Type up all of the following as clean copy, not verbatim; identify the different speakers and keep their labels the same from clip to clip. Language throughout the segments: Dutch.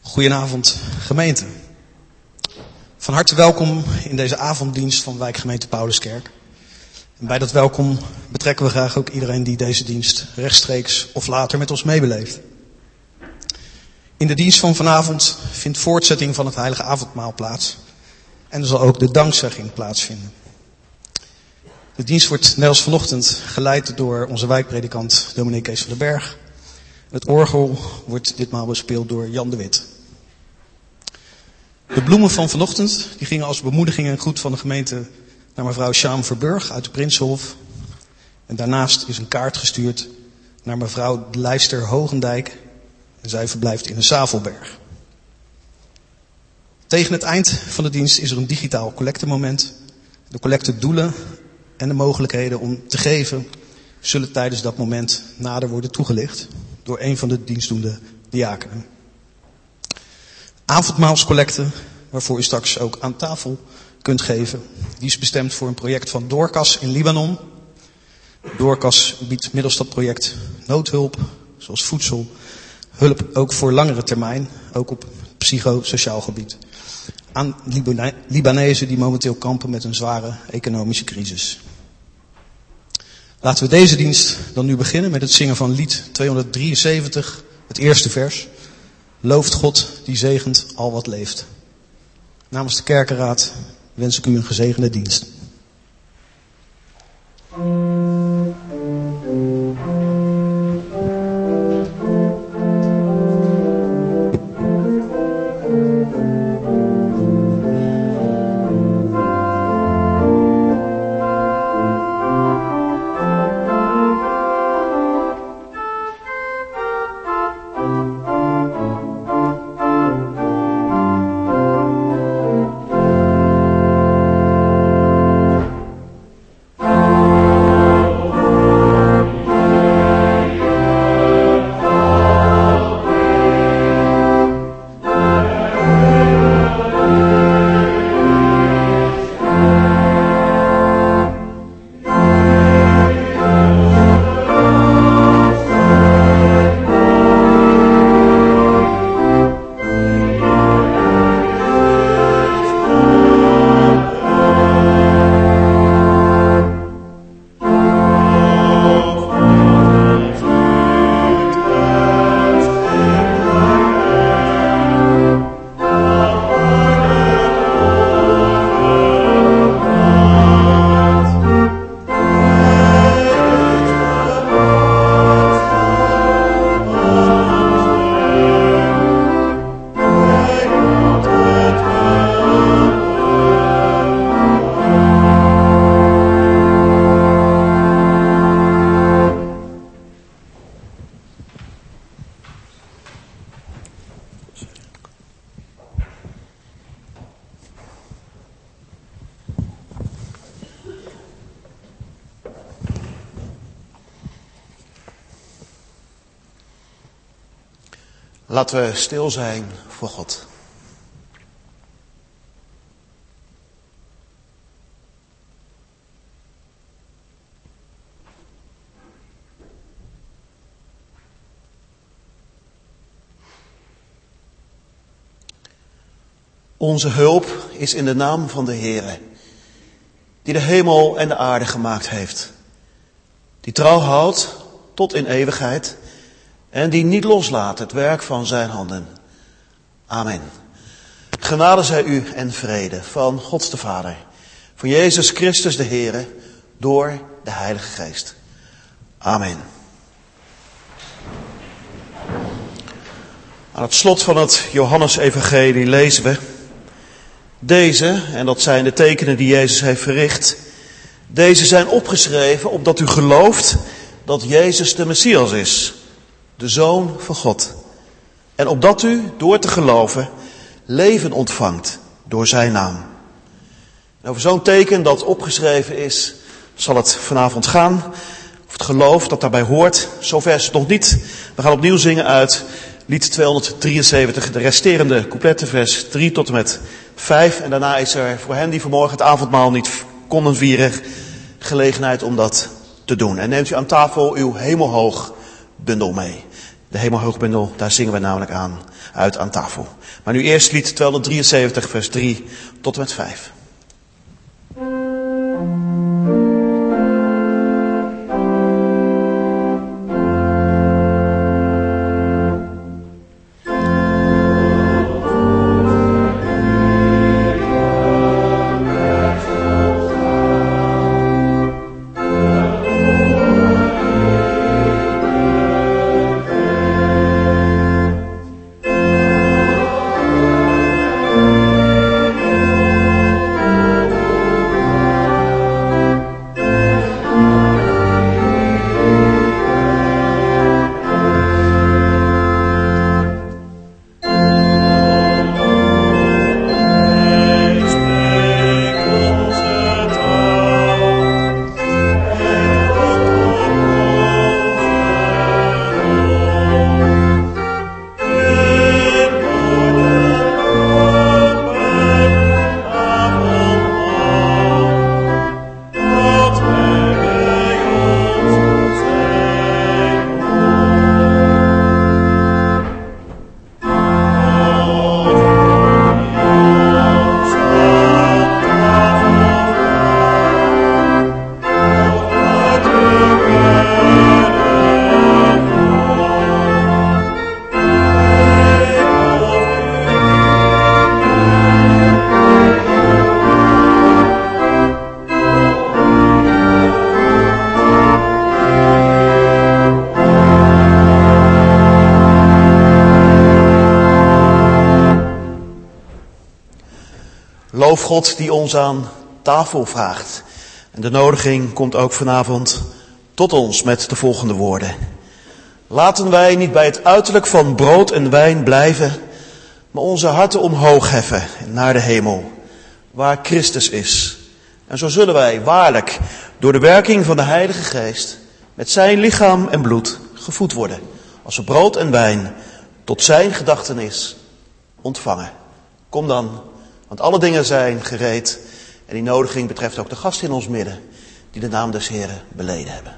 Speaker 1: Goedenavond gemeente. Van harte welkom in deze avonddienst van Wijkgemeente Pauluskerk. En bij dat welkom betrekken we graag ook iedereen die deze dienst rechtstreeks of later met ons meebeleeft. In de dienst van vanavond vindt voortzetting van het heilige avondmaal plaats. En er zal ook de dankzegging plaatsvinden. De dienst wordt net als vanochtend geleid door onze wijkpredikant dominee Kees van den Berg. Het orgel wordt ditmaal bespeeld door Jan de Wit. De bloemen van vanochtend die gingen als bemoediging en groet van de gemeente naar mevrouw Sjaam Verburg uit de Prinsenhof. En daarnaast is een kaart gestuurd naar mevrouw Lijster Hogendijk. En zij verblijft in de Zavelberg. Tegen het eind van de dienst is er een digitaal collectemoment. De collectedoelen en de mogelijkheden om te geven zullen tijdens dat moment nader worden toegelicht door een van de dienstdoende diakenen. Avondmaalscollecte, waarvoor u straks ook aan tafel kunt geven, die is bestemd voor een project van Doorkas in Libanon. Doorkas biedt middels dat project noodhulp, zoals voedsel, hulp ook voor langere termijn, ook op psychosociaal gebied, aan Libanezen die momenteel kampen met een zware economische crisis. Laten we deze dienst dan nu beginnen met het zingen van lied 273, het eerste vers. Looft God, die zegent al wat leeft. Namens de kerkenraad wens ik u een gezegende dienst.
Speaker 2: Laten we stil zijn voor God. Onze hulp is in de naam van de Heere, die de hemel en de aarde gemaakt heeft, die trouw houdt tot in eeuwigheid en die niet loslaat het werk van zijn handen. Amen. Genade zij u en vrede van God de Vader, van Jezus Christus de Heere, door de Heilige Geest. Amen. Aan het slot van het Johannesevangelie lezen we: deze, en dat zijn de tekenen die Jezus heeft verricht, deze zijn opgeschreven opdat u gelooft dat Jezus de Messias is, de Zoon van God. En opdat u, door te geloven, leven ontvangt door zijn naam. En over zo'n teken dat opgeschreven is, zal het vanavond gaan. Of het geloof dat daarbij hoort, zover is het nog niet. We gaan opnieuw zingen uit lied 273, de resterende coupletten, vers 3 tot en met 5. En daarna is er voor hen die vanmorgen het avondmaal niet konden vieren, gelegenheid om dat te doen. En neemt u aan tafel uw hemelhoog bundel mee. De hemelhoog bundel, daar zingen we namelijk uit aan tafel. Maar nu eerst lied 273, vers 3 tot en met 5. Loof God die ons aan tafel vraagt. En de nodiging komt ook vanavond tot ons met de volgende woorden. Laten wij niet bij het uiterlijk van brood en wijn blijven, maar onze harten omhoog heffen naar de hemel, waar Christus is. En zo zullen wij waarlijk door de werking van de Heilige Geest met zijn lichaam en bloed gevoed worden, als we brood en wijn tot zijn gedachtenis ontvangen. Kom dan, want alle dingen zijn gereed en die nodiging betreft ook de gasten in ons midden die de naam des Heren beleden hebben.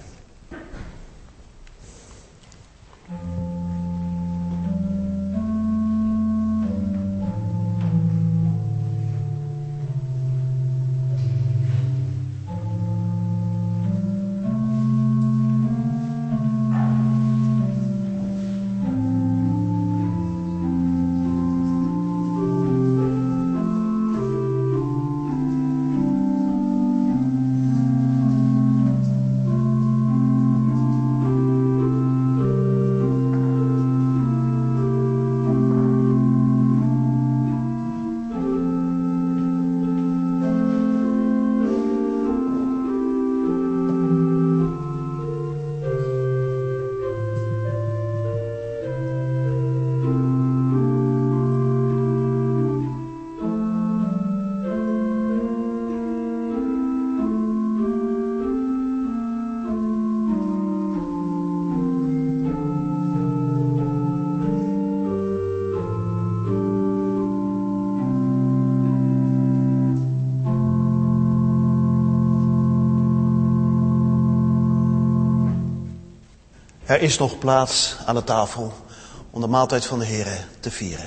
Speaker 2: Er is nog plaats aan de tafel om de maaltijd van de Heere te vieren.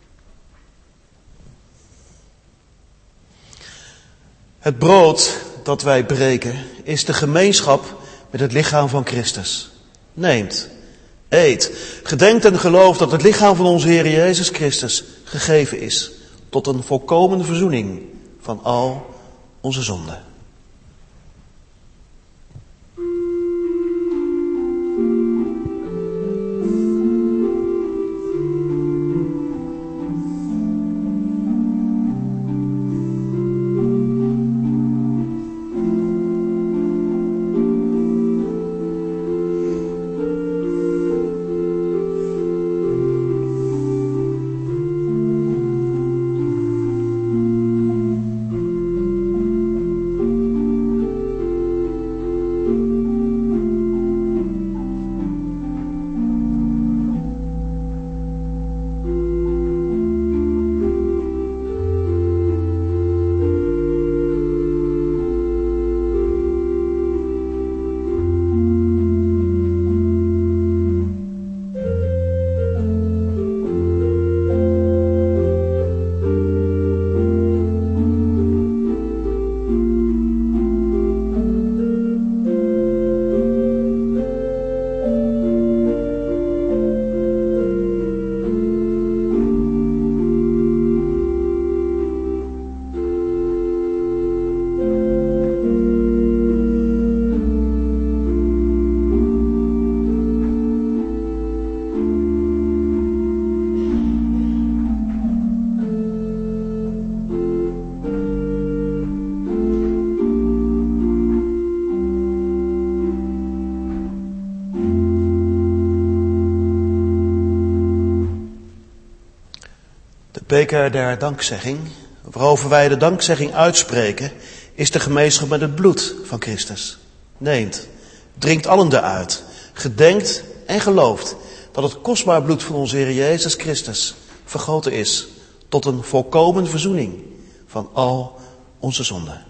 Speaker 2: Het brood dat wij breken is de gemeenschap met het lichaam van Christus. Neemt, eet, gedenkt en gelooft dat het lichaam van onze Heer Jezus Christus gegeven is tot een volkomen verzoening van al onze zonden. beker der dankzegging, waarover wij de dankzegging uitspreken, is de gemeenschap met het bloed van Christus. Neemt, drinkt allen eruit, gedenkt en gelooft dat het kostbaar bloed van onze Heer Jezus Christus vergoten is tot een volkomen verzoening van al onze zonden.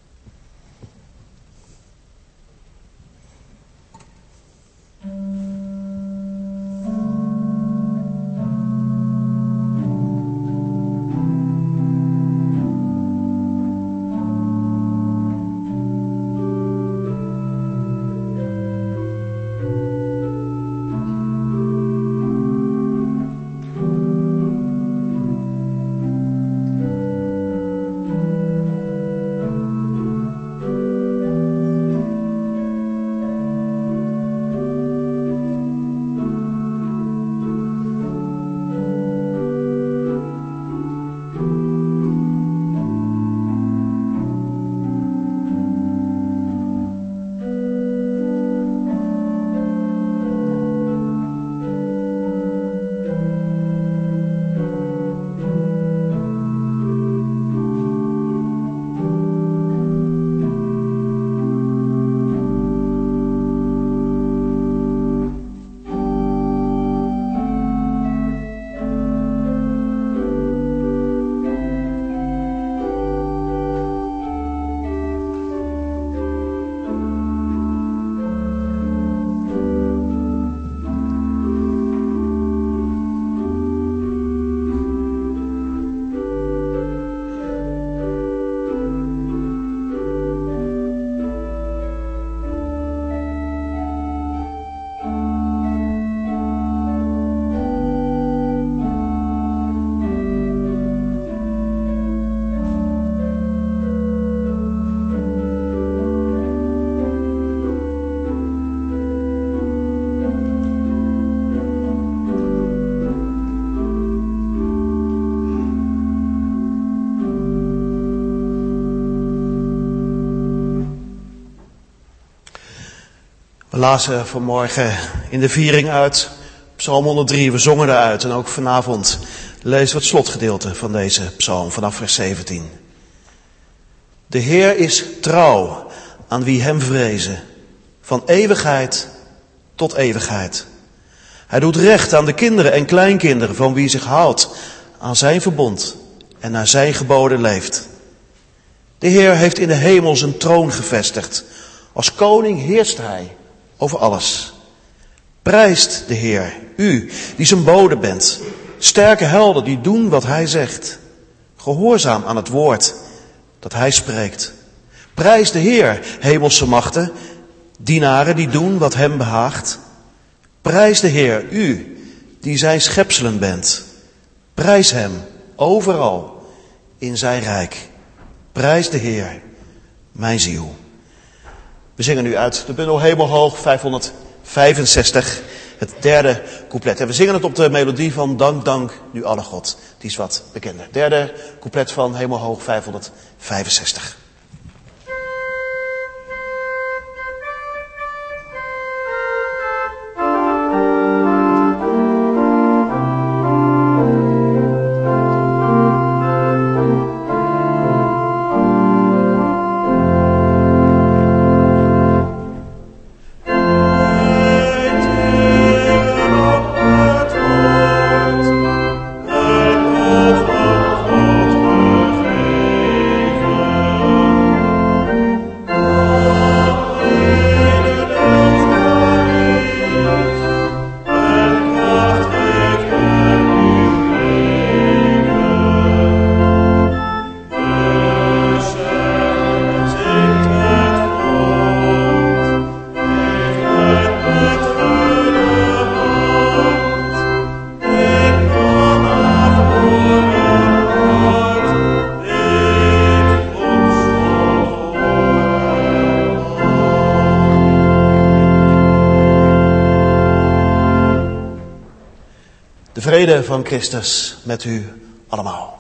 Speaker 2: We lazen vanmorgen in de viering uit Psalm 103, we zongen eruit en ook vanavond lezen we het slotgedeelte van deze psalm vanaf vers 17. De Heer is trouw aan wie hem vrezen, van eeuwigheid tot eeuwigheid. Hij doet recht aan de kinderen en kleinkinderen van wie zich houdt aan zijn verbond en naar zijn geboden leeft. De Heer heeft in de hemel zijn troon gevestigd. Als koning heerst hij over alles. Prijst de Heer, u die zijn bode bent. Sterke helden die doen wat hij zegt. Gehoorzaam aan het woord dat hij spreekt. Prijs de Heer, hemelse machten, dienaren die doen wat hem behaagt. Prijs de Heer, u die zijn schepselen bent. Prijs hem overal in zijn rijk. Prijs de Heer, mijn ziel. We zingen nu uit de bundel Hemelhoog 565, het derde couplet. En we zingen het op de melodie van Dank, dank, nu alle God. Die is wat bekender. Derde couplet van Hemelhoog 565. De vrede van Christus met u allemaal.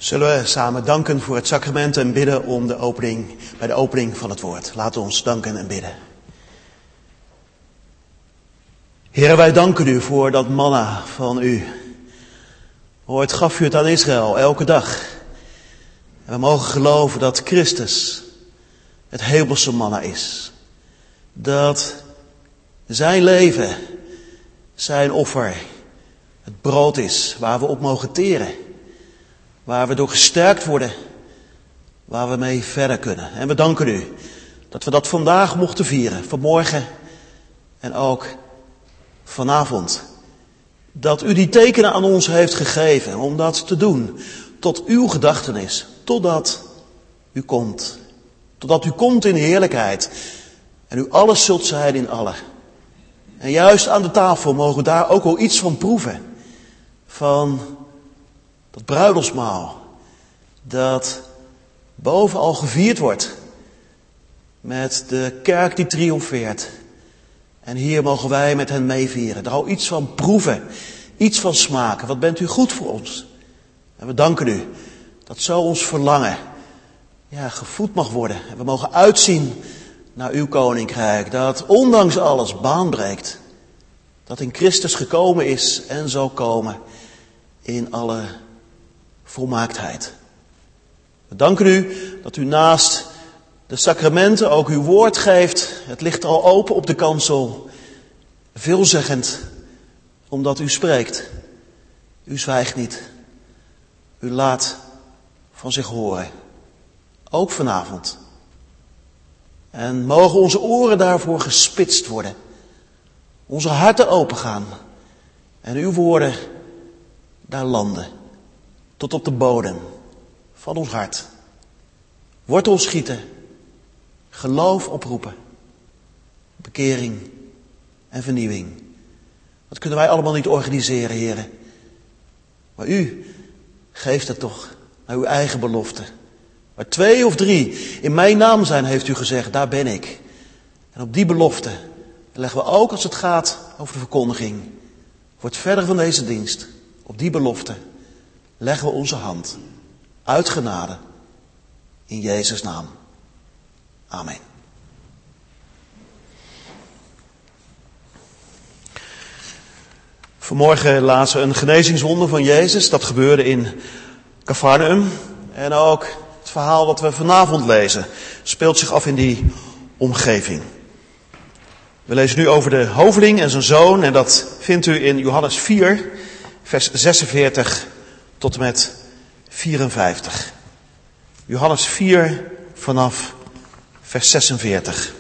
Speaker 2: Zullen we samen danken voor het sacrament en bidden om bij de opening van het woord. Laten we ons danken en bidden. Heer, wij danken u voor dat manna van u. Ooit gaf u het aan Israël, elke dag. En we mogen geloven dat Christus het hemelse manna is. Dat zijn leven, zijn offer, het brood is waar we op mogen teren. Waar we door gesterkt worden, waar we mee verder kunnen. En we danken u dat we dat vandaag mochten vieren, vanmorgen en ook vanavond. Dat u die tekenen aan ons heeft gegeven om dat te doen tot uw gedachtenis, totdat u komt. Totdat u komt in heerlijkheid en u alles zult zijn in allen. En juist aan de tafel mogen we daar ook wel iets van proeven. Van dat bruiloftsmaal dat bovenal gevierd wordt met de kerk die triomfeert. En hier mogen wij met hen meevieren. Daar al iets van proeven, iets van smaken. Wat bent u goed voor ons? En we danken u dat zo ons verlangen gevoed mag worden. En we mogen uitzien naar uw koninkrijk. Dat ondanks alles baan breekt. Dat in Christus gekomen is en zal komen in alle volmaaktheid. We danken u dat u naast de sacramenten ook uw woord geeft. Het ligt er al open op de kansel. Veelzeggend, omdat u spreekt. U zwijgt niet. U laat van zich horen. Ook vanavond. En mogen onze oren daarvoor gespitst worden. Onze harten opengaan. En uw woorden daar landen. Tot op de bodem van ons hart. Wortel schieten. Geloof oproepen. Bekering en vernieuwing. Dat kunnen wij allemaal niet organiseren, heren. Maar u geeft het toch naar uw eigen belofte. Waar 2 of 3 in mijn naam zijn, heeft u gezegd, daar ben ik. En op die belofte leggen we ook, als het gaat over de verkondiging, voor het verder van deze dienst, op die belofte leggen we onze hand. Uit genade. In Jezus' naam. Amen. Vanmorgen lazen we een genezingswonder van Jezus. Dat gebeurde in Cafarnaum. En ook het verhaal wat we vanavond lezen speelt zich af in die omgeving. We lezen nu over de hoveling en zijn zoon. En dat vindt u in Johannes 4, vers 46 tot en met 54. Johannes 4 vanaf vers 46.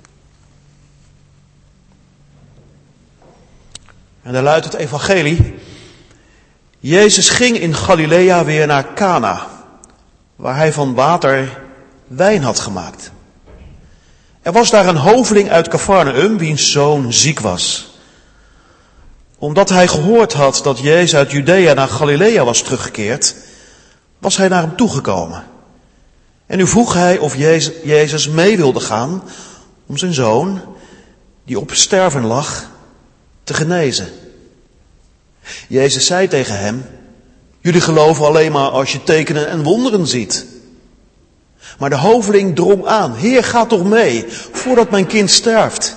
Speaker 2: En daar luidt het evangelie. Jezus ging in Galilea weer naar Cana, waar hij van water wijn had gemaakt. Er was daar een hoveling uit Cafarnaum, wiens zoon ziek was. Omdat hij gehoord had dat Jezus uit Judea naar Galilea was teruggekeerd, was hij naar hem toegekomen. En nu vroeg hij of Jezus mee wilde gaan om zijn zoon, die op sterven lag, te genezen. Jezus zei tegen hem, jullie geloven alleen maar als je tekenen en wonderen ziet. Maar de hoveling drong aan, Heer, ga toch mee, voordat mijn kind sterft.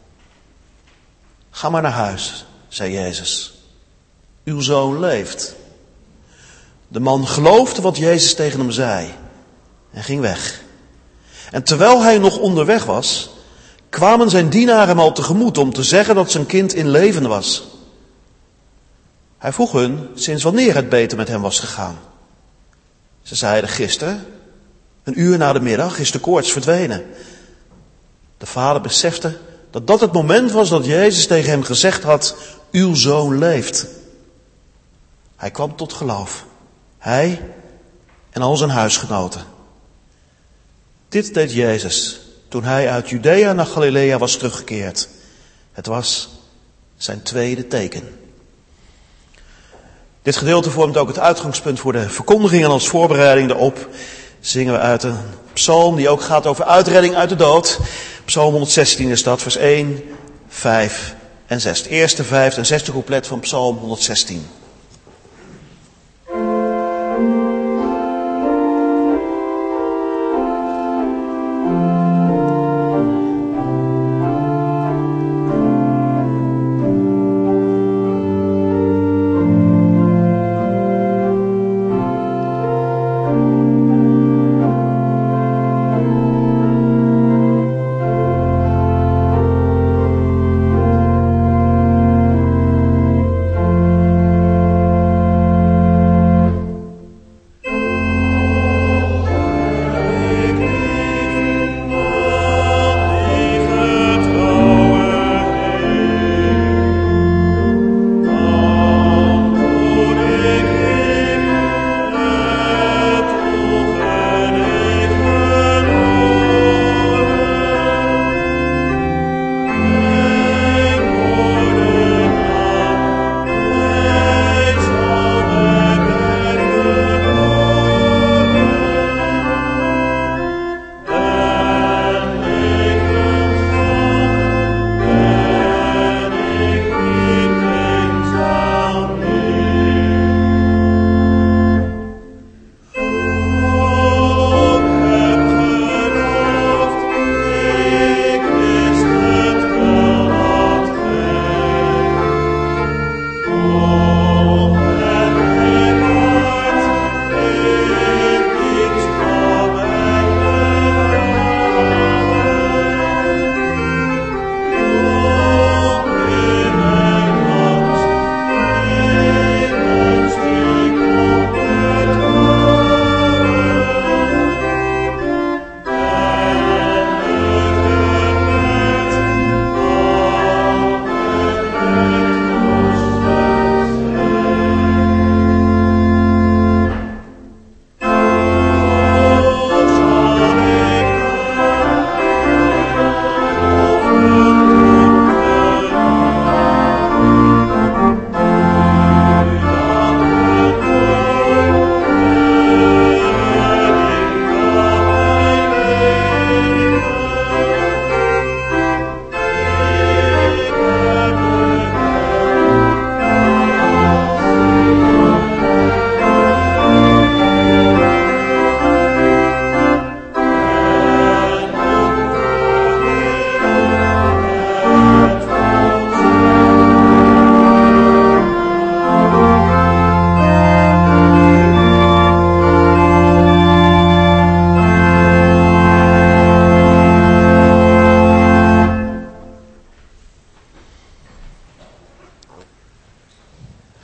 Speaker 2: Ga maar naar huis, zei Jezus. Uw zoon leeft. De man geloofde wat Jezus tegen hem zei en ging weg. En terwijl hij nog onderweg was, kwamen zijn dienaren hem al tegemoet om te zeggen dat zijn kind in leven was. Hij vroeg hun sinds wanneer het beter met hem was gegaan. Ze zeiden gisteren, 1 uur na de middag, is de koorts verdwenen. De vader besefte dat dat het moment was dat Jezus tegen hem gezegd had, uw zoon leeft. Hij kwam tot geloof. Hij en al zijn huisgenoten. Dit deed Jezus toen hij uit Judea naar Galilea was teruggekeerd. Het was zijn tweede teken. Dit gedeelte vormt ook het uitgangspunt voor de verkondiging en als voorbereiding daarop zingen we uit een psalm die ook gaat over uitredding uit de dood. Psalm 116 is dat, vers 1, 5 en 6. Het eerste, 5e en 6e couplet van psalm 116.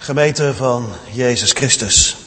Speaker 2: Gemeente van Jezus Christus.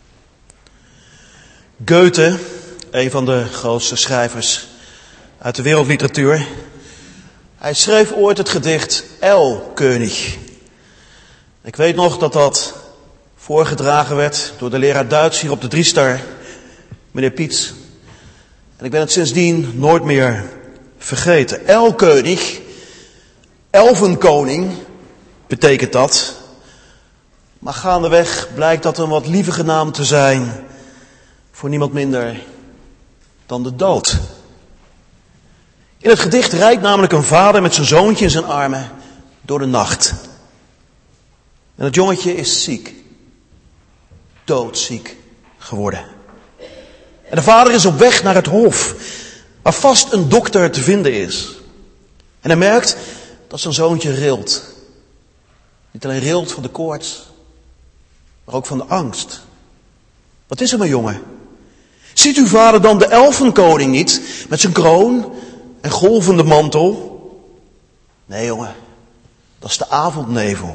Speaker 2: Goethe, een van de grootste schrijvers uit de wereldliteratuur. Hij schreef ooit het gedicht Erlkönig. Ik weet nog dat dat voorgedragen werd door de leraar Duits hier op de Driestar, meneer Piets. En ik ben het sindsdien nooit meer vergeten. Erlkönig, elfenkoning, betekent dat. Maar gaandeweg blijkt dat een wat lievige naam te zijn voor niemand minder dan de dood. In het gedicht rijdt namelijk een vader met zijn zoontje in zijn armen door de nacht. En het jongetje is ziek. Doodziek geworden. En de vader is op weg naar het hof, waar vast een dokter te vinden is. En hij merkt dat zijn zoontje rilt. Niet alleen rilt van de koorts, maar ook van de angst. Wat is er, mijn jongen? Ziet uw vader dan de elfenkoning niet, met zijn kroon en golvende mantel? Nee, jongen, dat is de avondnevel.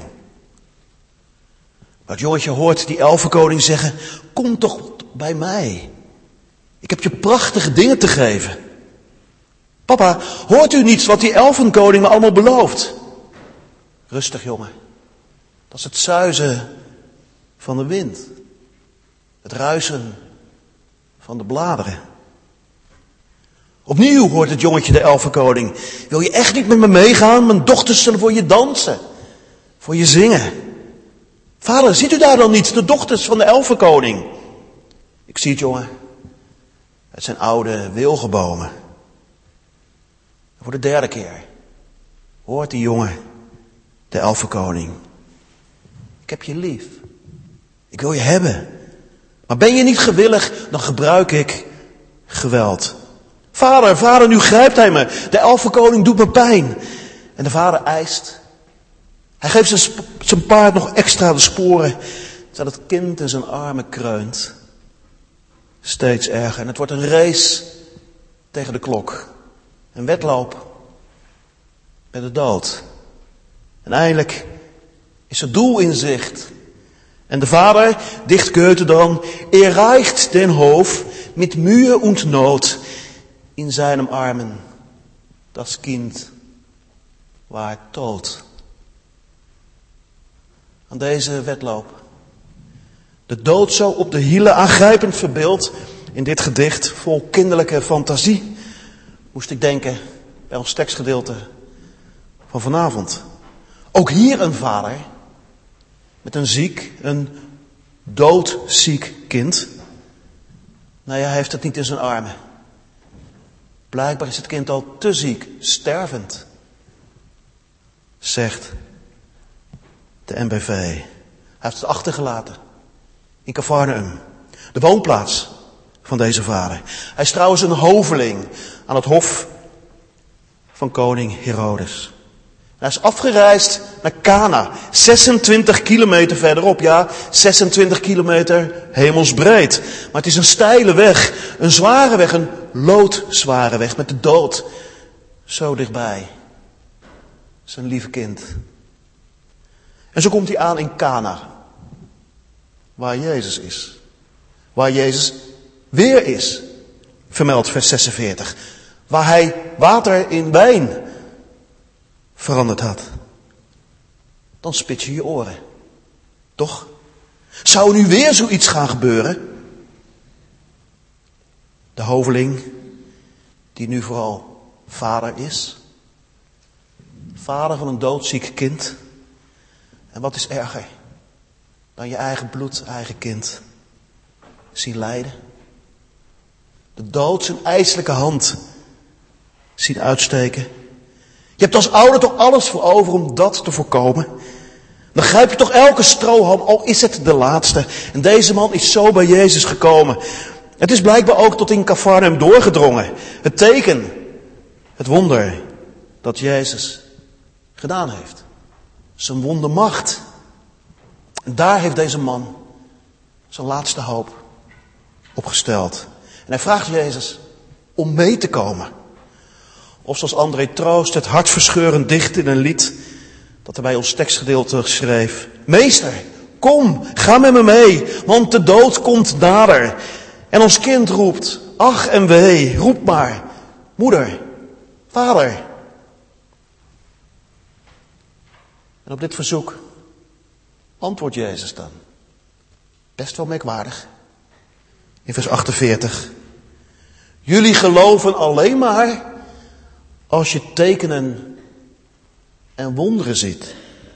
Speaker 2: Maar het jongetje hoort die elfenkoning zeggen, kom toch bij mij. Ik heb je prachtige dingen te geven. Papa, hoort u niet wat die elfenkoning me allemaal belooft? Rustig, jongen. Dat is het suizen van de wind. Het ruisen van de bladeren. Opnieuw hoort het jongetje de elfenkoning. Wil je echt niet met me meegaan? Mijn dochters zullen voor je dansen. Voor je zingen. Vader, ziet u daar dan niet? De dochters van de elfenkoning. Ik zie het, jongen. Het zijn oude wilgenbomen. En voor de derde keer hoort die jongen de elfenkoning. Ik heb je lief. Ik wil je hebben. Maar ben je niet gewillig, dan gebruik ik geweld. Vader, nu grijpt hij me. De elfenkoning doet me pijn. En de vader eist. Hij geeft zijn paard nog extra de sporen, terwijl het kind in zijn armen kreunt. Steeds erger. En het wordt een race tegen de klok. Een wedloop met de dood. En eindelijk is het doel in zicht. En de vader, dicht Goethe dan, erreicht den Hof mit Mühe und Not. In seinem Armen das Kind war tot. Aan deze wedloop, de dood zo op de hielen aangrijpend verbeeld in dit gedicht vol kinderlijke fantasie, moest ik denken bij ons tekstgedeelte van vanavond. Ook hier een vader met een doodziek kind. Nou ja, hij heeft het niet in zijn armen. Blijkbaar is het kind al te ziek, stervend, zegt de NBV. Hij heeft het achtergelaten in Capharnaüm, de woonplaats van deze vader. Hij is trouwens een hoveling aan het hof van koning Herodes. Hij is afgereisd naar Cana, 26 kilometer verderop. Ja, 26 kilometer hemelsbreed. Maar het is een steile weg, een zware weg, een loodzware weg met de dood zo dichtbij. Zijn lieve kind. En zo komt hij aan in Cana, waar Jezus is. Waar Jezus weer is, vermeldt vers 46. Waar hij water in wijn veranderd had. Dan spits je je oren. Toch? Zou nu weer zoiets gaan gebeuren? De hoveling, die nu vooral vader is. Vader van een doodziek kind. En wat is erger dan je eigen bloed, eigen kind zien lijden? De dood zijn ijselijke hand zien uitsteken. Je hebt als ouder toch alles voor over om dat te voorkomen. Dan grijp je toch elke strohalm, al is het de laatste. En deze man is zo bij Jezus gekomen. Het is blijkbaar ook tot in Capharnaüm doorgedrongen. Het teken, het wonder dat Jezus gedaan heeft. Zijn wondermacht. En daar heeft deze man zijn laatste hoop op gesteld. En hij vraagt Jezus om mee te komen. Of zoals André Troost het hartverscheurend dicht in een lied dat hij bij ons tekstgedeelte schreef. Meester, Kom, ga met me mee, want de dood komt nader. En ons kind roept, ach en wee, roep maar, moeder, vader. En op dit verzoek antwoordt Jezus dan. Best wel merkwaardig. In vers 48. Jullie geloven alleen maar als je tekenen en wonderen ziet.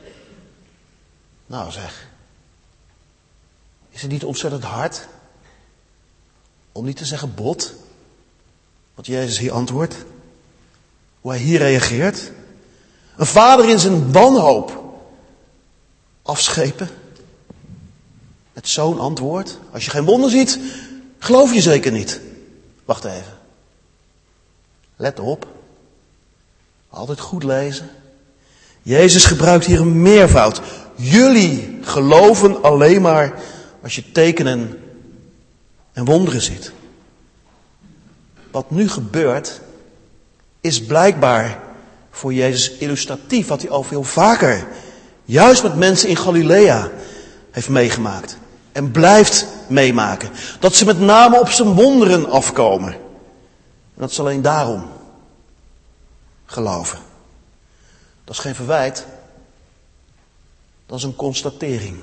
Speaker 2: Nou zeg, is het niet ontzettend hard, om niet te zeggen bot, wat Jezus hier antwoordt? Hoe hij hier reageert? Een vader in zijn wanhoop afschepen met zo'n antwoord. Als je geen wonder ziet, geloof je zeker niet. Wacht even. Let op. Altijd goed lezen. Jezus gebruikt hier een meervoud. Jullie geloven alleen maar als je tekenen en wonderen ziet. Wat nu gebeurt, is blijkbaar voor Jezus illustratief wat hij al veel vaker, juist met mensen in Galilea, heeft meegemaakt. En blijft meemaken. Dat ze met name op zijn wonderen afkomen. En dat ze alleen daarom geloven. Dat is geen verwijt. Dat is een constatering.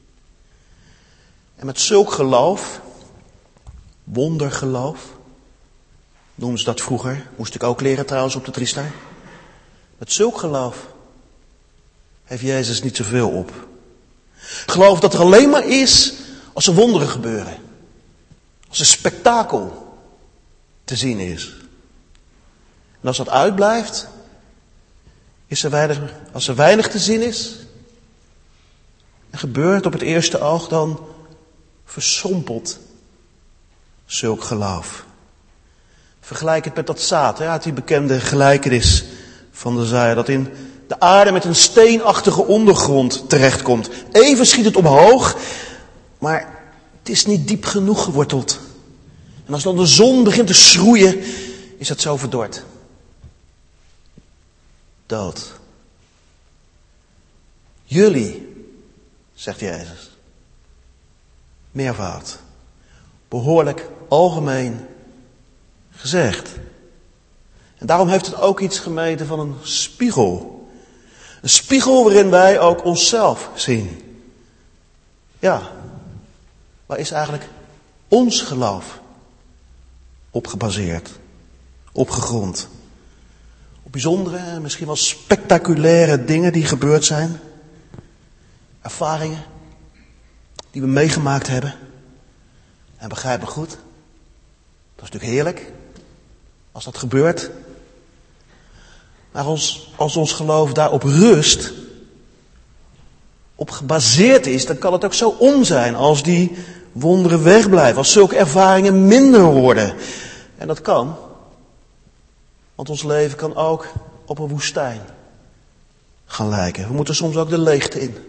Speaker 2: En met zulk geloof, wondergeloof, noemden ze dat vroeger, moest ik ook leren trouwens op de Triester. Met zulk geloof heeft Jezus niet zoveel op. Geloof dat er alleen maar is als er wonderen gebeuren. Als er spektakel te zien is. En als dat uitblijft, als er weinig te zien is, en gebeurt op het eerste oog, dan versompelt zulk geloof. Vergelijk het met dat zaad, uit die bekende gelijkenis van de zaaier, dat in de aarde met een steenachtige ondergrond terechtkomt. Even schiet het omhoog, maar het is niet diep genoeg geworteld. En als dan de zon begint te schroeien, is het zo verdord. Dood. Jullie, zegt Jezus. Meervoud. Behoorlijk algemeen gezegd. En daarom heeft het ook iets gemeten van een spiegel. Een spiegel waarin wij ook onszelf zien. Ja, waar is eigenlijk ons geloof op gebaseerd? Op gegrond? Op bijzondere en misschien wel spectaculaire dingen die gebeurd zijn? Ervaringen die we meegemaakt hebben? En begrijp me goed, dat is natuurlijk heerlijk als dat gebeurt. Maar als ons geloof daarop rust, op gebaseerd is, dan kan het ook zo om zijn als die wonderen wegblijven. Als zulke ervaringen minder worden. En dat kan. Want ons leven kan ook op een woestijn gaan lijken. We moeten soms ook de leegte in.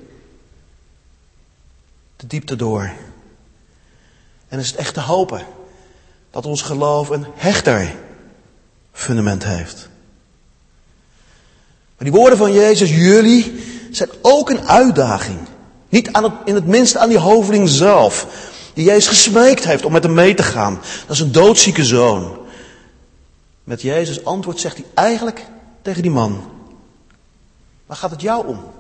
Speaker 2: De diepte door. En is het echt te hopen dat ons geloof een hechter fundament heeft. Maar die woorden van Jezus, jullie, zijn ook een uitdaging. Niet in het minste aan die hoveling zelf. Die Jezus gesmeekt heeft om met hem mee te gaan. Dat is een doodzieke zoon. Met Jezus' antwoord zegt hij eigenlijk tegen die man: waar gaat het jou om?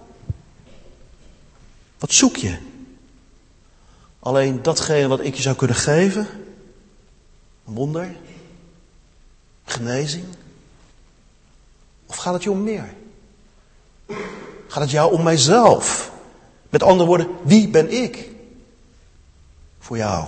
Speaker 2: Wat zoek je? Alleen datgene wat ik je zou kunnen geven? Een wonder? Genezing? Of gaat het je om meer? Gaat het jou om mijzelf? Met andere woorden, wie ben ik? Voor jou.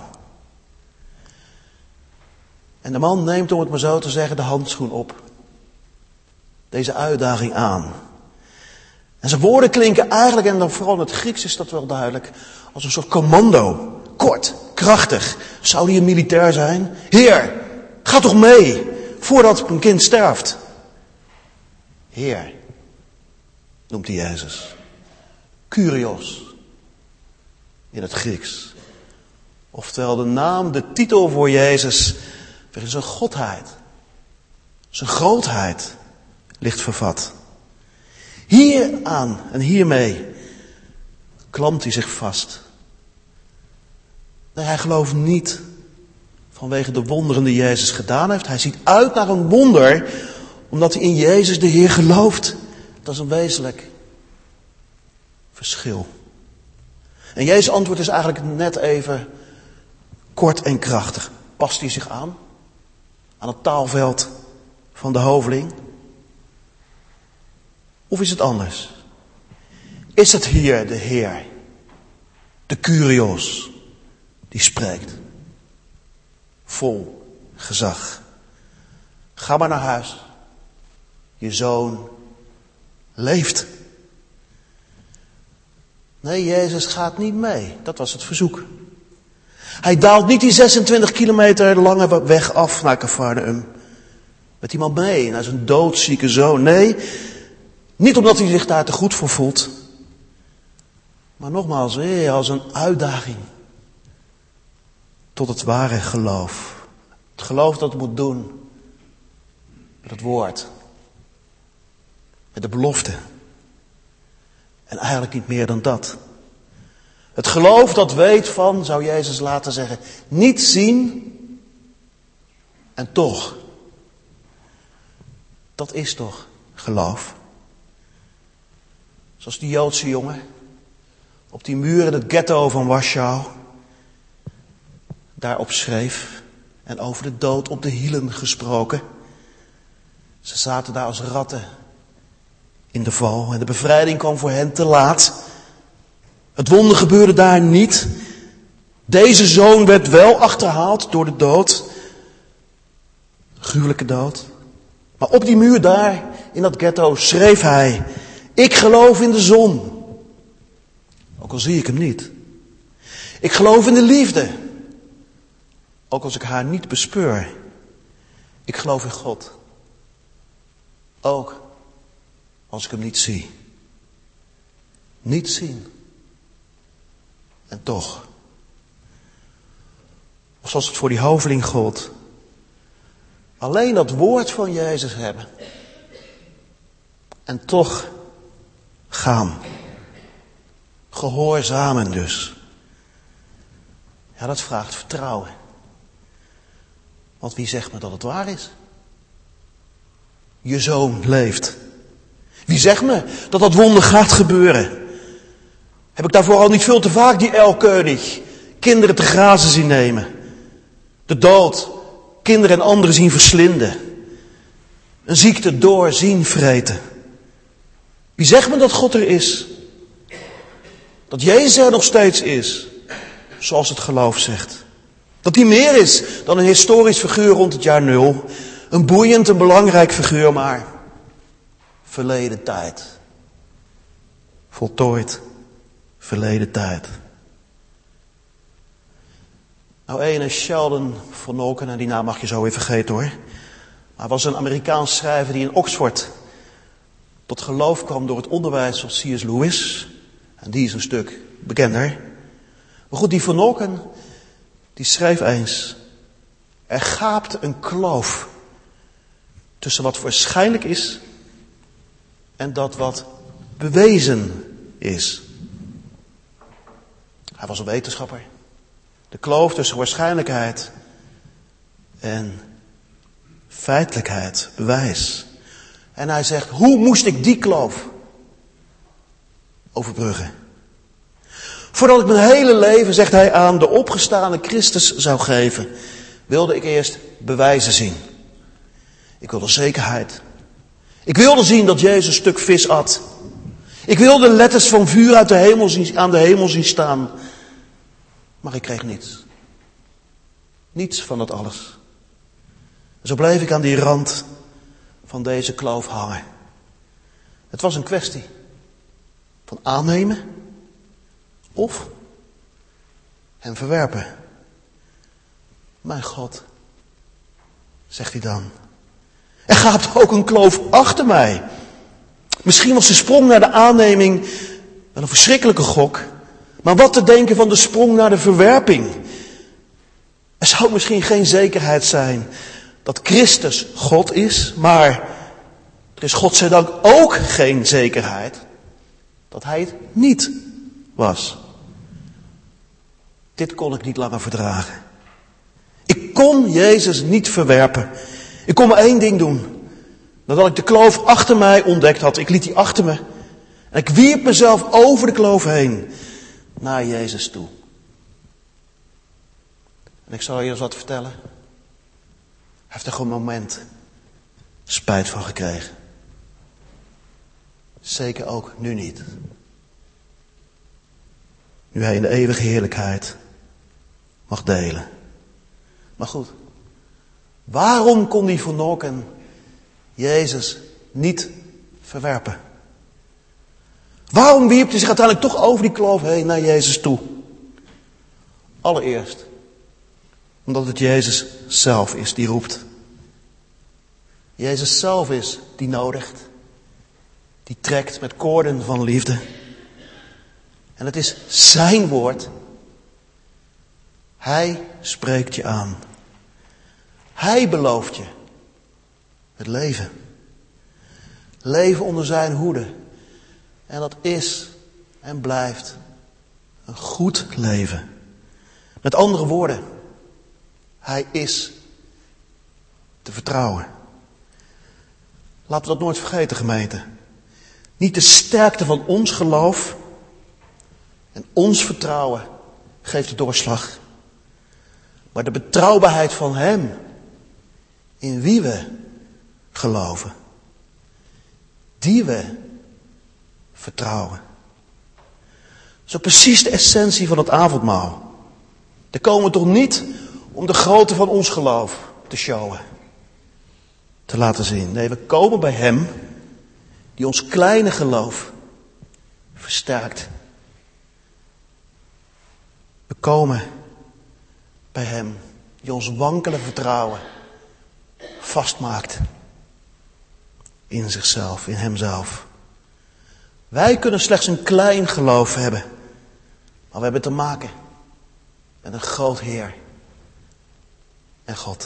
Speaker 2: En de man neemt, om het maar zo te zeggen, de handschoen op. Deze uitdaging aan. En zijn woorden klinken eigenlijk, en dan vooral in het Grieks is dat wel duidelijk, als een soort commando. Kort, krachtig. Zou die een militair zijn? Heer, ga toch mee, voordat mijn kind sterft. Heer, noemt hij Jezus. Kyrios, in het Grieks. Oftewel de naam, de titel voor Jezus, waarin zijn godheid, zijn grootheid ligt vervat. Hieraan en hiermee klampt hij zich vast. Nee, hij gelooft niet vanwege de wonderen die Jezus gedaan heeft. Hij ziet uit naar een wonder, omdat hij in Jezus de Heer gelooft. Dat is een wezenlijk verschil. En Jezus' antwoord is eigenlijk net even kort en krachtig. Past hij zich aan het taalveld van de hoveling? Of is het anders? Is het hier de Heer, de Kyrios, die spreekt? Vol gezag. Ga maar naar huis. Je zoon leeft. Nee, Jezus gaat niet mee. Dat was het verzoek. Hij daalt niet die 26 kilometer lange weg af naar Cafarnaum. Met iemand mee, naar zijn doodzieke zoon. Nee, niet omdat hij zich daar te goed voor voelt. Maar nogmaals, als een uitdaging. Tot het ware geloof. Het geloof dat het moet doen. Met het woord. Met de belofte. En eigenlijk niet meer dan dat. Het geloof dat weet van, zou Jezus laten zeggen, niet zien en toch. Dat is toch geloof. Zoals die Joodse jongen op die muur in het ghetto van Warschau daarop schreef en over de dood op de hielen gesproken. Ze zaten daar als ratten in de val en de bevrijding kwam voor hen te laat. Het wonder gebeurde daar niet. Deze zoon werd wel achterhaald door de dood. Gruwelijke dood. Maar op die muur daar in dat ghetto schreef hij: ik geloof in de zon. Ook al zie ik hem niet. Ik geloof in de liefde. Ook als ik haar niet bespeur. Ik geloof in God. Ook als ik hem niet zie. Niet zien. En toch. Of zoals het voor die hoveling gold. Alleen dat woord van Jezus hebben. En toch gaan. Gehoorzamen dus. Ja, dat vraagt vertrouwen. Want wie zegt me dat het waar is? Je zoon leeft. Wie zegt me dat dat wonder gaat gebeuren? Heb ik daarvoor al niet veel te vaak die Elkönig kinderen te grazen zien nemen? De dood kinderen en anderen zien verslinden. Een ziekte door zien vreten. Wie zegt me dat God er is? Dat Jezus er nog steeds is, zoals het geloof zegt. Dat hij meer is dan een historisch figuur rond het jaar 0. Een boeiend, een belangrijk figuur, maar verleden tijd. Voltooid, verleden tijd. Nou, ene Sheldon Vanauken, en die naam mag je zo weer vergeten hoor. Maar was een Amerikaans schrijver die in Oxford tot geloof kwam door het onderwijs van C.S. Lewis. En die is een stuk bekender. Maar goed, die Vanauken, die schreef eens: er gaapt een kloof tussen wat waarschijnlijk is en dat wat bewezen is. Hij was een wetenschapper. De kloof tussen waarschijnlijkheid en feitelijkheid, bewijs. En hij zegt, hoe moest ik die kloof overbruggen? Voordat ik mijn hele leven, zegt hij, aan de opgestane Christus zou geven, wilde ik eerst bewijzen zien. Ik wilde zekerheid. Ik wilde zien dat Jezus een stuk vis at. Ik wilde letters van vuur uit de hemel aan de hemel zien staan. Maar ik kreeg niets. Niets van dat alles. Zo bleef ik aan die rand van deze kloof hangen. Het was een kwestie van aannemen of hem verwerpen. Mijn God, zegt hij dan. Er gaat ook een kloof achter mij. Misschien was de sprong naar de aanneming wel een verschrikkelijke gok. Maar wat te denken van de sprong naar de verwerping? Er zou misschien geen zekerheid zijn dat Christus God is. Maar er is godzijdank ook geen zekerheid dat hij het niet was. Dit kon ik niet langer verdragen. Ik kon Jezus niet verwerpen. Ik kon maar één ding doen. Nadat ik de kloof achter mij ontdekt had, ik liet die achter me. En ik wierp mezelf over de kloof heen naar Jezus toe. En ik zal je eens wat vertellen. Hij heeft er gewoon een moment spijt van gekregen. Zeker ook nu niet. Nu hij in de eeuwige heerlijkheid mag delen. Maar goed, waarom kon die Van Noken Jezus niet verwerpen? Waarom wierp hij zich uiteindelijk toch over die kloof heen naar Jezus toe? Allereerst, omdat het Jezus zelf is die roept. Jezus zelf is die nodigt. Die trekt met koorden van liefde. En het is zijn woord. Hij spreekt je aan. Hij belooft je het leven. Leven onder zijn hoede. En dat is en blijft een goed leven. Met andere woorden, hij is te vertrouwen. Laten we dat nooit vergeten, gemeente. Niet de sterkte van ons geloof en ons vertrouwen geeft de doorslag. Maar de betrouwbaarheid van hem, in wie we geloven. Die we vertrouwen. Zo precies de essentie van het avondmaal. Daar komen we toch niet om de grootte van ons geloof te showen. Te laten zien. Nee, we komen bij hem die ons kleine geloof versterkt. We komen bij hem die ons wankele vertrouwen vastmaakt. In zichzelf, in hemzelf. Wij kunnen slechts een klein geloof hebben. Maar we hebben te maken met een groot Heer. En God.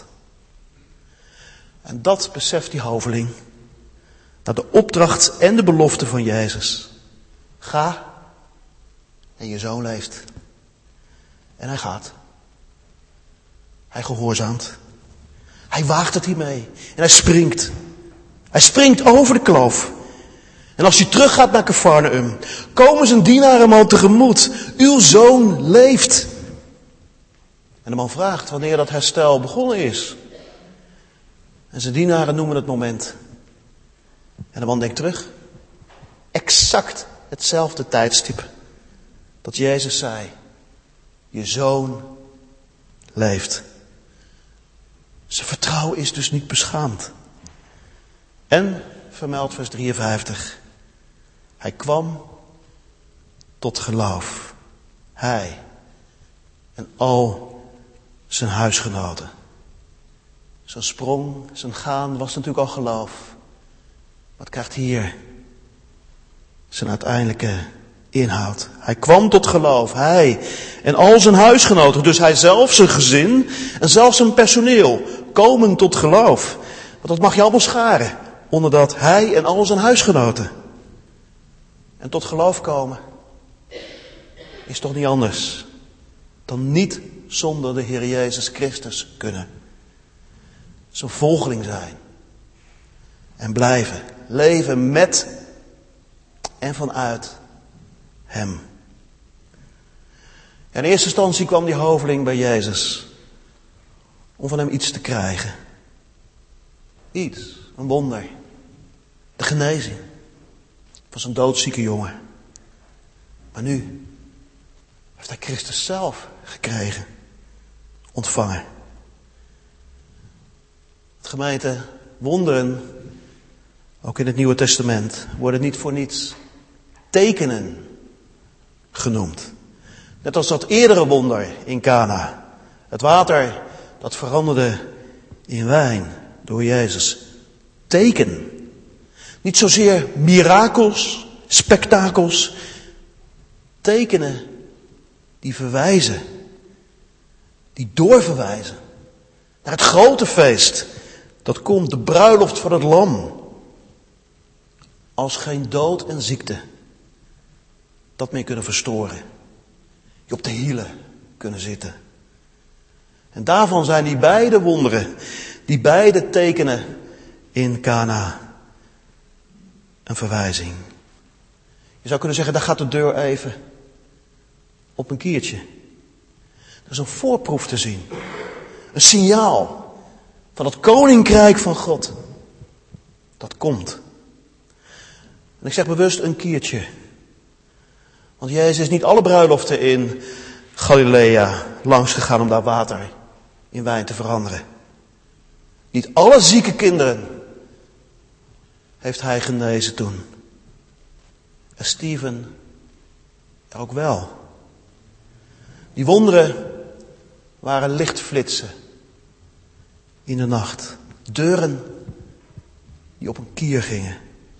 Speaker 2: En dat beseft die hoveling. Naar de opdracht en de belofte van Jezus. Ga en je zoon leeft. En hij gaat. Hij gehoorzaamt. Hij waagt het hiermee. En hij springt. Hij springt over de kloof. En als hij teruggaat naar Cafarnaum, komen zijn dienaren hem al tegemoet. Uw zoon leeft. En de man vraagt wanneer dat herstel begonnen is. En zijn dienaren noemen het moment. En de man denkt terug. Exact hetzelfde tijdstip. Dat Jezus zei. Je zoon leeft. Zijn vertrouwen is dus niet beschaamd. En, vermeldt vers 53. Hij kwam tot geloof. Hij en al zijn huisgenoten. Zijn sprong, zijn gaan was natuurlijk al geloof. Maar het krijgt hier zijn uiteindelijke inhoud. Hij kwam tot geloof. Hij en al zijn huisgenoten. Dus hij zelf, zijn gezin en zelfs zijn personeel komen tot geloof. Want dat mag je allemaal scharen. Onder dat hij en al zijn huisgenoten. En tot geloof komen is toch niet anders dan niet zonder de Heer Jezus Christus kunnen. Zijn volgeling zijn. En blijven leven met en vanuit hem. In eerste instantie kwam die hoveling bij Jezus. Om van hem iets te krijgen. Iets, een wonder. De genezing van zijn doodzieke jongen. Maar nu heeft hij Christus zelf gekregen. Ontvangen. Het gemeente, wonderen, ook in het Nieuwe Testament, worden niet voor niets tekenen genoemd. Net als dat eerdere wonder in Cana. Het water dat veranderde in wijn door Jezus. Teken. Niet zozeer mirakels, spektakels. Tekenen die verwijzen. Die doorverwijzen. Naar het grote feest. Dat komt, de bruiloft van het lam. Als geen dood en ziekte dat meer kunnen verstoren. Die op de hielen kunnen zitten. En daarvan zijn die beide wonderen, die beide tekenen in Kana, een verwijzing. Je zou kunnen zeggen, daar gaat de deur even op een kiertje. Er is een voorproef te zien. Een signaal van het koninkrijk van God. Dat komt. En ik zeg bewust een kiertje. Want Jezus is niet alle bruiloften in Galilea langs gegaan om daar water in wijn te veranderen. Niet alle zieke kinderen heeft hij genezen toen. En Steven er ook wel. Die wonderen waren lichtflitsen in de nacht. Deuren die op een kier gingen.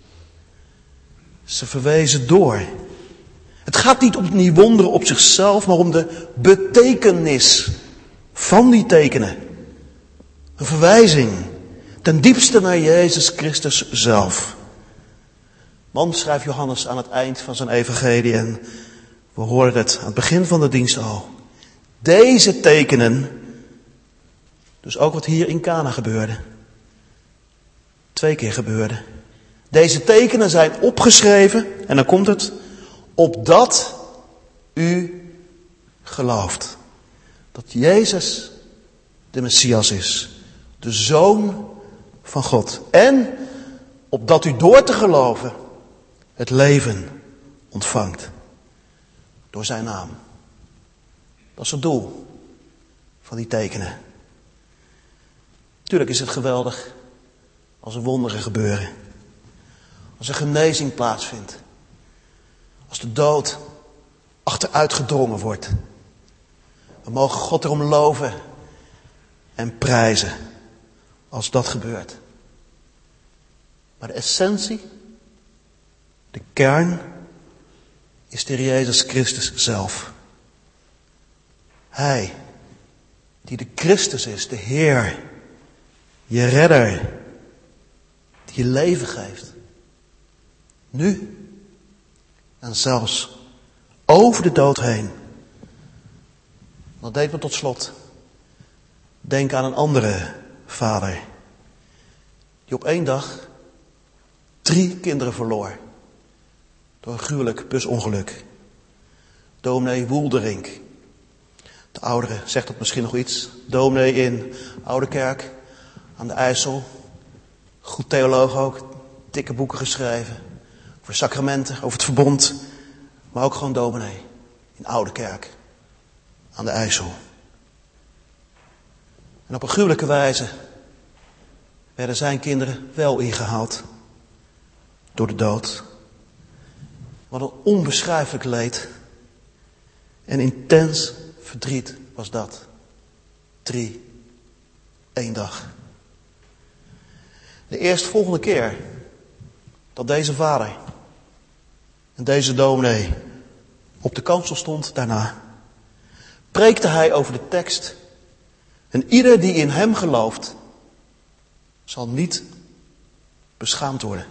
Speaker 2: Ze verwezen door. Het gaat niet om die wonderen op zichzelf, maar om de betekenis van die tekenen. Een verwijzing ten diepste naar Jezus Christus zelf. Want, schrijft Johannes aan het eind van zijn evangelie, en we hoorden het aan het begin van de dienst al. Deze tekenen, dus ook wat hier in Kana gebeurde, 2 keer gebeurde. Deze tekenen zijn opgeschreven, en dan komt het, opdat u gelooft. Dat Jezus de Messias is, de Zoon van God. En opdat u door te geloven het leven ontvangt. Door zijn naam. Dat is het doel van die tekenen. Tuurlijk is het geweldig als er wonderen gebeuren. Als er genezing plaatsvindt. Als de dood achteruit gedrongen wordt. We mogen God erom loven en prijzen als dat gebeurt. Maar de essentie, de kern, is de Heer Jezus Christus zelf. Hij, die de Christus is, de Heer, je redder, die je leven geeft. Nu en zelfs over de dood heen. Dat deed me tot slot. Denk aan een andere vader. Die op 1 dag 3 kinderen verloor. Door een gruwelijk busongeluk. Dominee Woelderink. De oudere zegt dat misschien nog iets. Dominee in Oudekerk aan de IJssel. Goed theoloog ook. Dikke boeken geschreven. Over sacramenten, over het verbond. Maar ook gewoon dominee in Oudekerk aan de IJssel. En op een gruwelijke wijze werden zijn kinderen wel ingehaald door de dood. Wat een onbeschrijfelijk leed en intens verdriet was dat. 3, 1 dag. De eerstvolgende keer dat deze vader en deze dominee op de kansel stond daarna, preekte hij over de tekst. En ieder die in hem gelooft, zal niet beschaamd worden.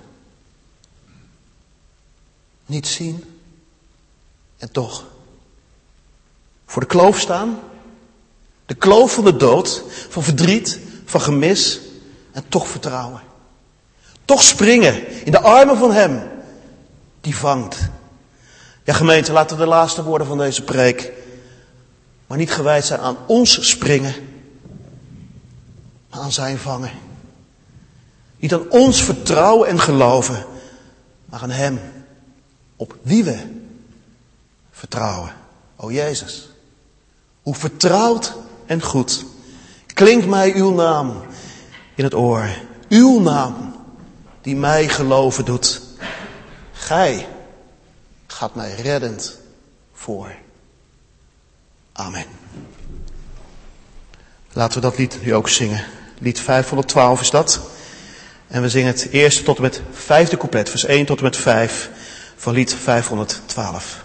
Speaker 2: Niet zien en toch voor de kloof staan. De kloof van de dood, van verdriet, van gemis en toch vertrouwen. Toch springen in de armen van hem die vangt. Ja, gemeente, laten we de laatste woorden van deze preek maar niet gewijd zijn aan ons springen, maar aan zijn vangen. Niet aan ons vertrouwen en geloven, maar aan hem, op wie we vertrouwen. O Jezus, hoe vertrouwd en goed klinkt mij uw naam in het oor. Uw naam die mij geloven doet. Gij gaat mij reddend voor. Amen. Laten we dat lied nu ook zingen. Lied 512 is dat. En we zingen het eerste tot en met 5e couplet, vers 1 tot en met 5 van lied 512.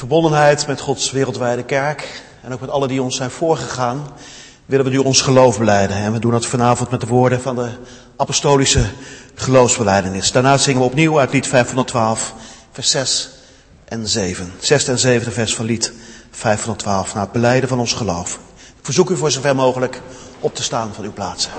Speaker 2: verbondenheid met Gods wereldwijde kerk en ook met alle die ons zijn voorgegaan, willen we nu ons geloof belijden. En we doen dat vanavond met de woorden van de apostolische geloofsbelijdenis. Daarna zingen we opnieuw uit lied 512, vers 6 en 7. 6 en 7 vers van lied 512, na het belijden van ons geloof. Ik verzoek u voor zover mogelijk op te staan van uw plaatsen.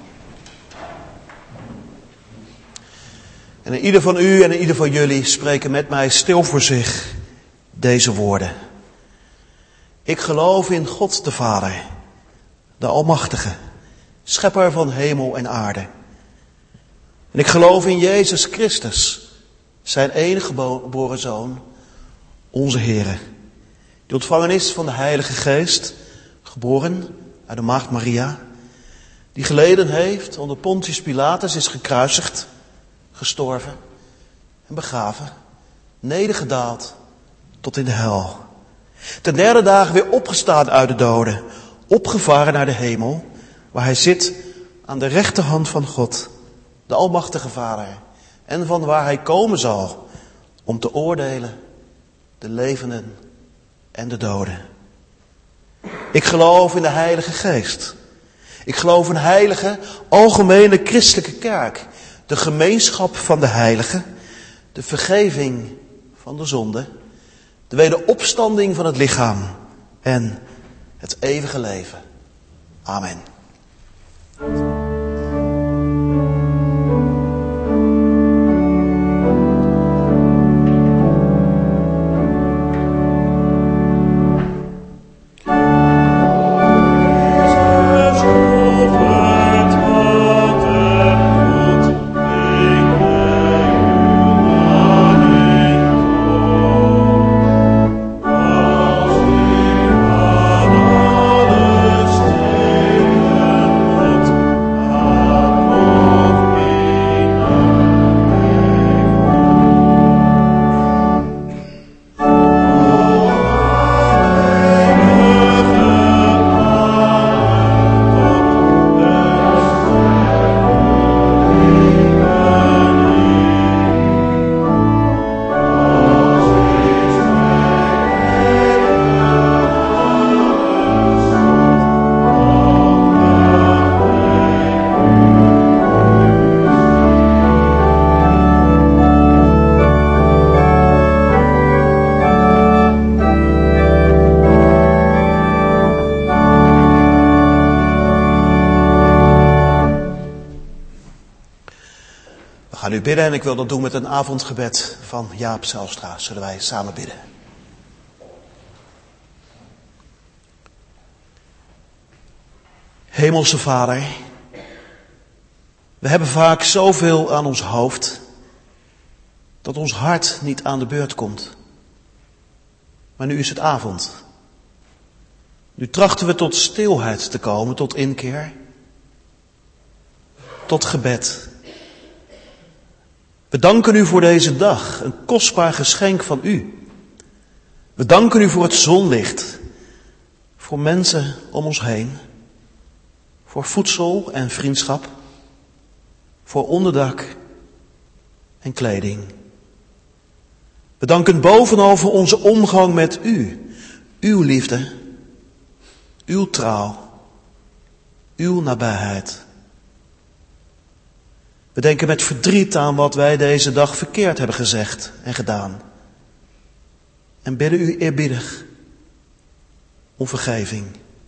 Speaker 2: En ieder van u en ieder van jullie spreken met mij stil voor zich deze woorden. Ik geloof in God de Vader, de Almachtige, schepper van hemel en aarde. En ik geloof in Jezus Christus, zijn enige geboren Zoon, onze Heere, die ontvangen is van de Heilige Geest, geboren uit de maagd Maria, die geleden heeft onder Pontius Pilatus, is gekruisigd, gestorven en begraven, nedergedaald tot in de hel. Ten derde dag weer opgestaan uit de doden, opgevaren naar de hemel, waar hij zit aan de rechterhand van God, de Almachtige Vader, en van waar hij komen zal om te oordelen de levenden en de doden. Ik geloof in de Heilige Geest. Ik geloof in een heilige, algemene christelijke kerk, de gemeenschap van de heiligen, de vergeving van de zonde, de wederopstanding van het lichaam en het eeuwige leven. Amen. We gaan nu bidden en ik wil dat doen met een avondgebed van Jaap Zijlstra. Zullen wij samen bidden? Hemelse Vader, we hebben vaak zoveel aan ons hoofd dat ons hart niet aan de beurt komt. Maar nu is het avond. Nu trachten we tot stilheid te komen, tot inkeer, tot gebed. We danken u voor deze dag, een kostbaar geschenk van u. We danken u voor het zonlicht, voor mensen om ons heen, voor voedsel en vriendschap, voor onderdak en kleding. We danken bovenal voor onze omgang met u, uw liefde, uw trouw, uw nabijheid. We denken met verdriet aan wat wij deze dag verkeerd hebben gezegd en gedaan. En bidden u eerbiedig om vergeving.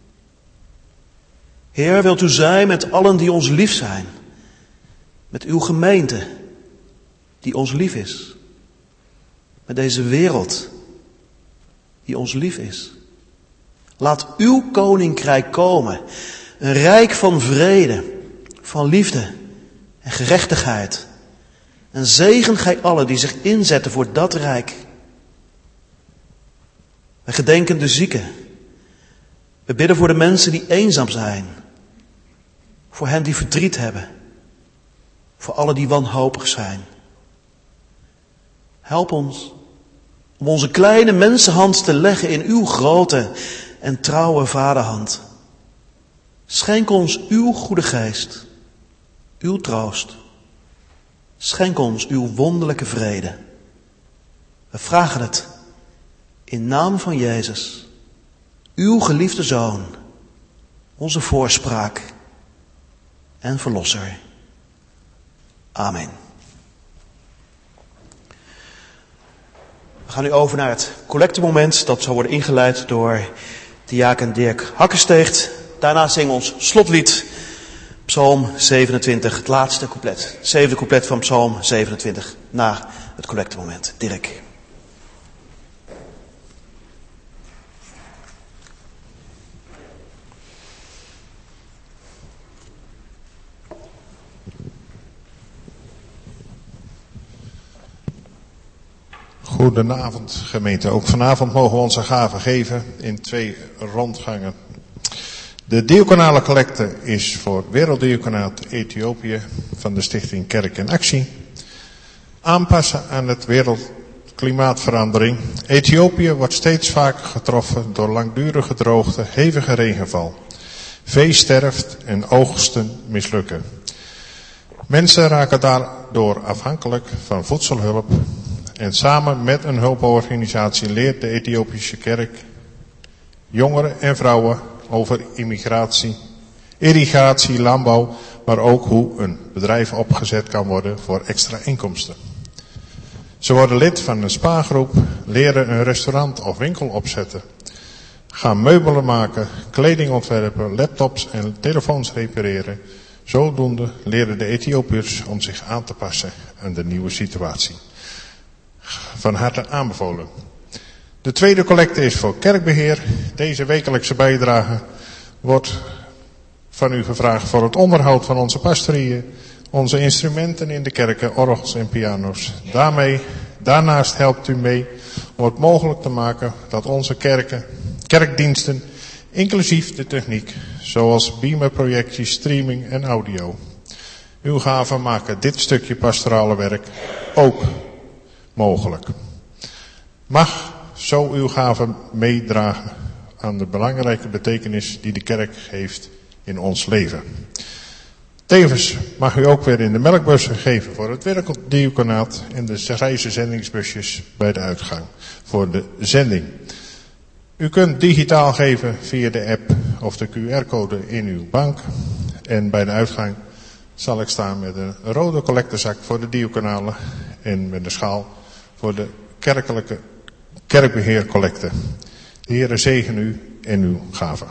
Speaker 2: Heer, wilt u zijn met allen die ons lief zijn. Met uw gemeente die ons lief is. Met deze wereld die ons lief is. Laat uw koninkrijk komen. Een rijk van vrede, van liefde en gerechtigheid. En zegen gij allen die zich inzetten voor dat rijk. Wij gedenken de zieken. We bidden voor de mensen die eenzaam zijn. Voor hen die verdriet hebben. Voor allen die wanhopig zijn. Help ons om onze kleine mensenhand te leggen in uw grote en trouwe vaderhand. Schenk ons uw goede geest, uw troost. Schenk ons uw wonderlijke vrede. We vragen het In naam van Jezus, uw geliefde Zoon, onze voorspraak en Verlosser. Amen. We gaan nu over naar het collectemoment. Dat zal worden ingeleid door diaken Dirk Hakkersteegt. Daarna zingen we ons slotlied, Psalm 27, het laatste couplet. Het zevende couplet van Psalm 27, na het collectemoment. Dirk.
Speaker 3: Goedenavond gemeente. Ook vanavond mogen we onze gaven geven in 2 rondgangen. De diaconale collecte is voor Werelddiaconaat Ethiopië van de Stichting Kerk in Actie. Aanpassen aan het wereldklimaatverandering. Ethiopië wordt steeds vaker getroffen door langdurige droogte, hevige regenval. Vee sterft en oogsten mislukken. Mensen raken daardoor afhankelijk van voedselhulp. En samen met een hulporganisatie leert de Ethiopische kerk jongeren en vrouwen over immigratie, irrigatie, landbouw, maar ook hoe een bedrijf opgezet kan worden voor extra inkomsten. Ze worden lid van een spaargroep, leren een restaurant of winkel opzetten, gaan meubelen maken, kleding ontwerpen, laptops en telefoons repareren. Zodoende leren de Ethiopiërs om zich aan te passen aan de nieuwe situatie. Van harte aanbevolen. De tweede collecte is voor kerkbeheer. Deze wekelijkse bijdrage wordt van u gevraagd voor het onderhoud van onze pastorieën, onze instrumenten in de kerken, orgels en piano's. Daarnaast helpt u mee om het mogelijk te maken dat onze kerkdiensten, inclusief de techniek, zoals beamerprojectie, streaming en audio. Uw gaven maken dit stukje pastorale werk ook mogelijk. Mag zo uw gave meedragen aan de belangrijke betekenis die de kerk heeft in ons leven. Tevens mag u ook weer in de melkbussen geven voor het werelddiaconaat en de grijze zendingsbusjes bij de uitgang voor de zending. U kunt digitaal geven via de app of de QR-code in uw bank. En bij de uitgang zal ik staan met een rode collectezak voor de diaconale en met een schaal voor de kerkelijke kerkbeheercollecte. De Heere zegen u en uw gaven.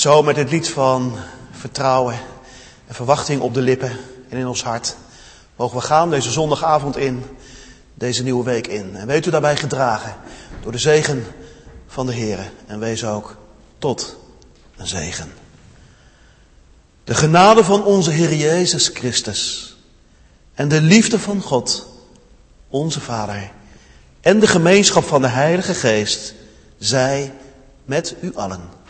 Speaker 2: zo met het lied van vertrouwen en verwachting op de lippen en in ons hart mogen we gaan deze zondagavond in, deze nieuwe week in. En weet u daarbij gedragen door de zegen van de Heere en wees ook tot een zegen. De genade van onze Heer Jezus Christus en de liefde van God, onze Vader, en de gemeenschap van de Heilige Geest, zij met u allen.